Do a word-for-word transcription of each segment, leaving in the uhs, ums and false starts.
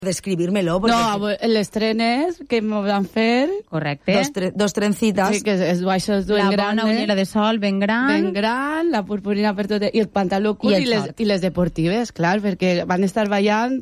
describir-me-lo. No, les trenes que m'ho van fer... Correcte. Dos, tre dos trencitas. Sí, que es baixos duen gran. La bona ullera de sol, ben gran. Ben gran, la purpurina per tot... I el pantaló curt i, i, les, i les deportives, clar, perquè van estar ballant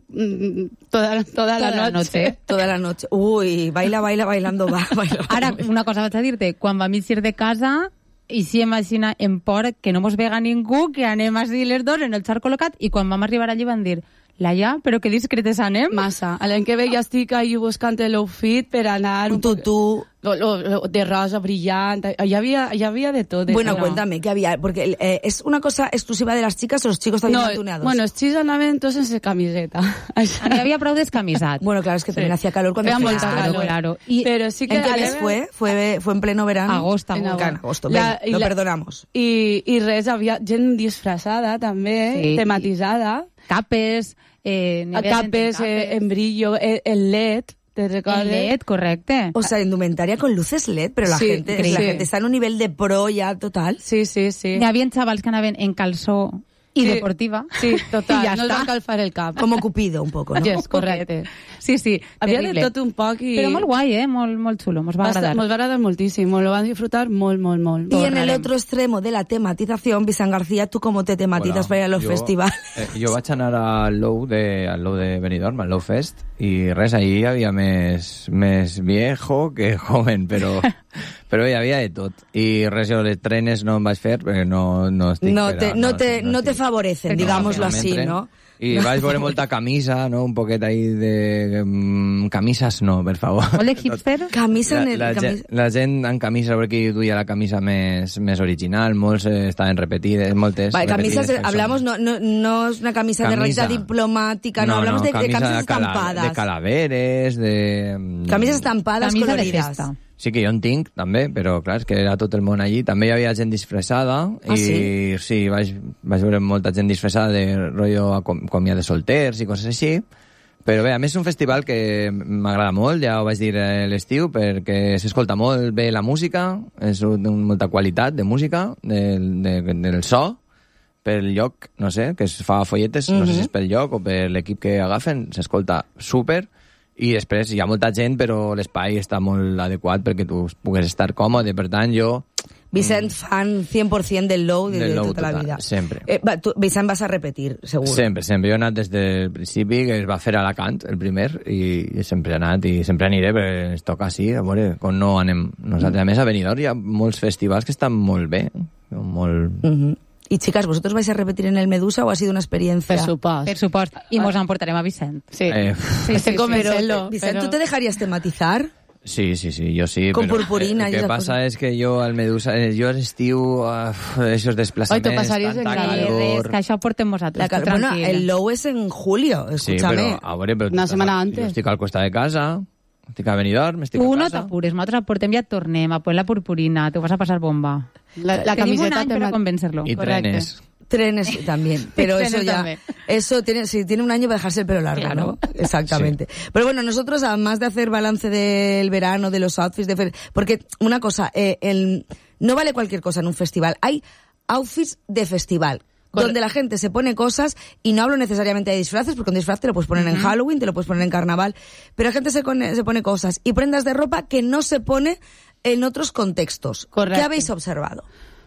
toda, toda, toda la noche. Toda la noche. Ui, baila, baila, bailando, va. Baila, Ara, una cosa vaig a dir-te. Quan vam eixir de casa... i si imagina en por que no mos vega ningú, que anem així les dos en el xar col·locat, i quan vam arribar allí van dir Laia, però que discretes anem? Massa. L'any que ve ja estic ahí buscant l'outfit per anar... Un tutú. Lo, lo, lo de rosa brillant. Hi havia, hi havia de tot. De bueno, no. cuéntame, ¿qué había? Porque eh, ¿es una cosa exclusiva de las chicas o los chicos también no, tuneados? Bueno, els xics anaven tots sense camiseta. Hi havia prou descamisat. Bueno, claro, es que también sí. hacía calor cuando... Feia molta calor. Claro. Y, pero sí que ¿En qué mes fue? fue? ¿Fue en pleno verano? Agosto. En agosto. En agosto. La, Ven, lo la, perdonamos. I, I res, havia gent disfressada també, sí. tematitzada. Capes... Eh, a capes, capes. Eh, en brillo, el, el L E D, ¿te recuerdas? El L E D, correcte. O sea, indumentaria con luces L E D, pero la, sí, gente, sí. la gente está en un nivel de pro ya total. Sí, sí, sí. Hi havia xavals que anaven en calçó i sí. deportiva. Sí, total. Ja no està. es va calfar el cap. Como Cupido, un poco, ¿no? Yes, correcte. Sí, sí. Havia terrible. de tot un poc i... Però molt guai, eh? Molt, molt xulo. Mos va agradar. Mos va agradar moltíssim. Lo van disfrutar molt, molt, molt. Y en el otro extremo de la tematización, Vicent García, ¿tú cómo te tematizas bueno, para ir a los jo, festivals? Eh, jo vaig anar al Low de, al Low de Benidorm, al Low Fest, i res, ahí hi havia més, més viejo que joven, però, però hi havia de tot. I res, jo les trenes no em vaig fer perquè no, no estic... No te, no, no, te, no, no te estic... favorecen, digámoslo no, así, ¿no? I vaig veure molta camisa, no? Un poquet ahí de... Um, camises no, per favor. Ole, hipster? Camisa en el... La, la, camis... gent, la gent en camisa, perquè jo duia la camisa més, més original, molts eh, estaven repetides, moltes... Vale, camisas, repetides, hablamos, no, no, no es una camisa, camisa de rayita diplomática, no, no hablamos no, de, de camisas estampadas. De calaveres, de... Camisas estampadas, camisa coloridas. De sí que jo en tinc, també, però clar, és que era tot el món allí. També hi havia gent disfressada, ah, i sí, sí vaig, vaig veure molta gent disfressada de rotllo com, comia de solters i coses així. Però bé, a més és un festival que m'agrada molt, ja ho vaig dir a l'estiu, perquè s'escolta molt bé la música, és un, molta qualitat de música, del, de, del so, pel lloc, no sé, que es fa folletes, mm-hmm. no sé si és pel lloc o per l'equip que agafen, s'escolta súper. I després hi ha molta gent, però l'espai està molt adequat perquè tu pugues estar còmode. Per tant, jo... Vicent, fan cent per cent del Low de, del de low tota total, la vida. Sempre. Eh, va, tu, Vicent, vas a repetir, segur. Sempre, sempre. Jo he anat des del principi, que es va fer a Alacant, el primer, i sempre he anat, i sempre aniré, perquè ens toca així, a veure, com no anem nosaltres. A més, a Benidorm hi ha molts festivals que estan molt bé, molt... Mm-hmm. Y chicas, ¿vosotros vais a repetir en el Medusa o ha sido una experiencia? Per supost. Per supost. I mos emportarem a Vicent. Sí. Eh, sí, sí, sí, pero, Vicent, pero... ¿tú te dejarías tematizar? Sí, sí, sí, yo sí. Con pero, purpurina. Eh, el que pasa cosa. Es que yo al Medusa, eh, yo al estiu, uh, esos desplazamientos, Hoy te pasarías en calor. Que això portem vosaltres. La, bueno, el Low es en julio, escúchame. Sí, pero, a ver, pero una semana antes. Yo estoy al costa de casa, estic a Benidorm, estic tu a casa. Tu no t'apures, nosaltres portem ja et tornem a poner la purpurina, te vas a pasar bomba. La, la Tenim camiseta un any per a convencer-lo. Y trenes. Trenes también, pero trenes eso ya, también. eso tiene, sí, tiene un año para dejarse el pelo largo, claro. ¿No? Exactamente. Sí. Pero bueno, nosotros además de hacer balance del verano, de los outfits, de porque una cosa, eh, el, no vale cualquier cosa en un festival, hay outfits de festival. Con... donde la gente se pone cosas, y no hablo necesariamente de disfraces, porque un disfraz te lo puedes poner uh-huh. en Halloween, te lo puedes poner en carnaval, pero la gente se pone, se pone cosas y prendas de ropa que no se pone en otros contextos. Correcto. ¿Qué habéis observado?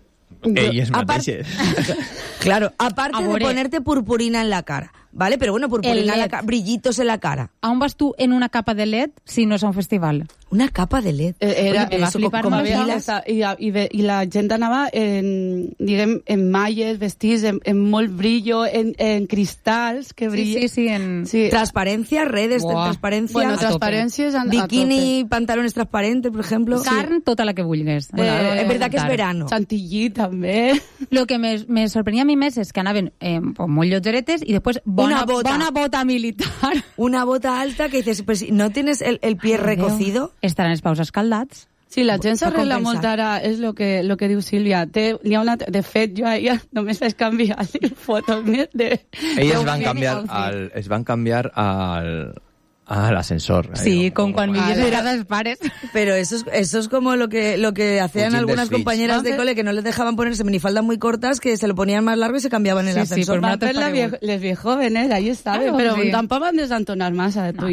Ellos aparte, claro, aparte de ponerte purpurina en la cara, ¿vale? Pero bueno, purpurina en la cara, brillitos en la cara. ¿Aún vas tú en una capa de L E D si no es a un festival? Una capa de L E D. Eh, era, Oye, va eso, flipar com, com la, i, i, i la gent anava en, diguem, en malles, vestits en, en molt brillo, en, en cristalls que brillen. Sí, sí, sí. En... sí. Transparencia, redes de transparencia. Bueno, transparències... Bikini, pantalones transparentes, por ejemplo. Carn, sí. Tota la que vulguis. Eh, eh, es verdad que es verano. Chantilly, també. Lo que me, me sorprenia a mi més és que anaven eh, molt llotzeretes i després bona bota. bona bota militar. Una bota alta que dices, pues no tienes el, el pie Ay, recocido. Estaran els paus escaldats. Sí, la gent s'arregla molt ara, és el que, lo que diu Sílvia. Té, hi ha una, de fet, jo a ella només vaig canviar fotos de... Elles van canviar, al, es van canviar al, Ah, l'ascensor. Sí, com quan vivies Ah, a casa dels pares. Pero eso es, eso es como lo que, lo que hacían Fugint algunas dels fills. compañeras de cole, que no les dejaban ponerse minifaldas muy cortas, que se lo ponían más largo y se cambiaban en el Sí, sí, ascensor. por van fer la vie- les viejóvenes, ahí estava, Claro, però sí. tampoc van desentonar massa de tu